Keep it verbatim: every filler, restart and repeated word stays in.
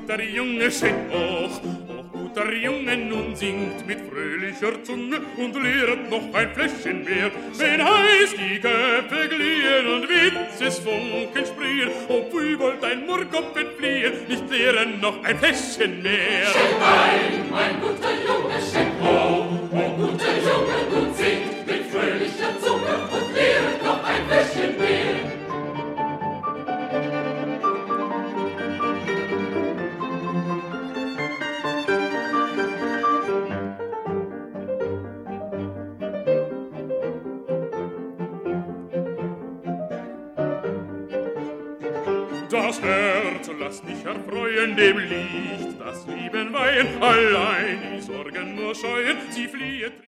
guter Junge schenkt hoch, auch guter Junge nun singt mit fröhlicher Zunge und lehret noch ein Fläschchen mehr. Wenn heiß die Köpfe glühen und Witzesfunken sprühen, ob wie wollt ein Murrkopf entfliehen, nicht lehren noch ein Fläschchen mehr. Schenk ein, mein guter Junge, schenk hoch, oh guter Junge nun singt mit fröhlicher Zunge und lehret noch ein Fläschchen mehr. Das Herz lass dich erfreuen dem Licht, das Lieben weihen, allein die Sorgen nur scheuen, sie fliehet.